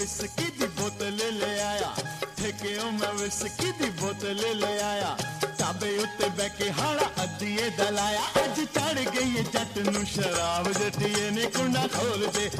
Whisky दी बोतल ले आया, ठेकेओ मैं विस्की दी बोतल ले आया, ढाबे उत्ते बैके हाड़ा अद्धिए दलाया। अज चढ़ गई जट नू शराब, जटिए ने कुंडा खोल दे,